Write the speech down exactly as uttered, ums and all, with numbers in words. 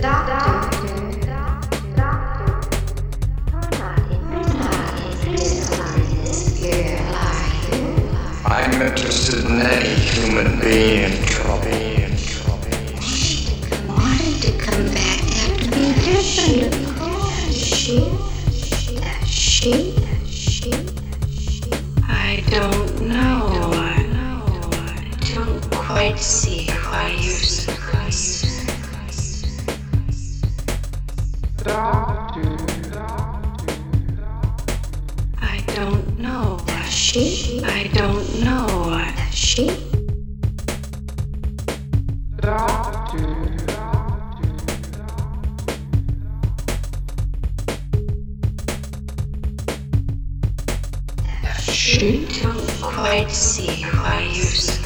I'm interested in any human being in trouble. Wanted to come back after being different, of course. She, that she, that she. I don't know. I don't quite see why you're surprised. I don't know. That she, I don't know. That she. She don't quite see why you're surprised.